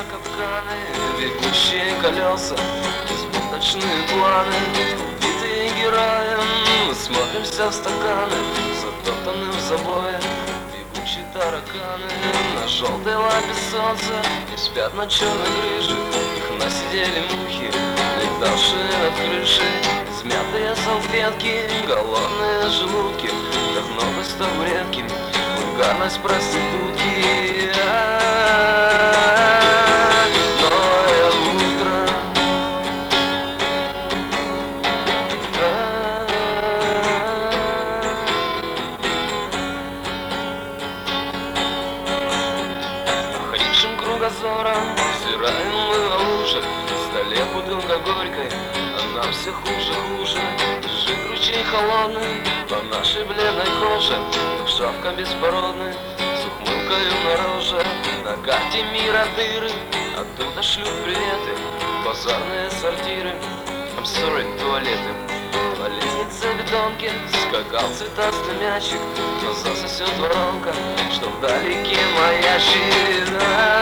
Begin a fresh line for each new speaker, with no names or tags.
капканы, бегущие колеса, избыточные планы, убитые героем. Мы смотримся в стаканы, затоптаны в забое, бегущие тараканы. На желтой лапе солнца и спят на черной грыже, их насидели мухи, летавшие над крышей. Измятые салфетки, голодные желудки, вдохновность табуретки, вульгарность проститутки. Новое утро. Охрипшим кругозором взираем мы в лужах, в столе бутылка горькой, а нам все хуже, хуже. Бежит ручей холодный по нашей бледной коже, как шапка беспородная, с ухмылкою на роже. На карте мира дыры, оттуда шлют приветы базарные сортиры. I'm sorry, туалеты. По лестнице бетонки скакал цветастый мячик, но засосет воронка, что вдалеке маячит.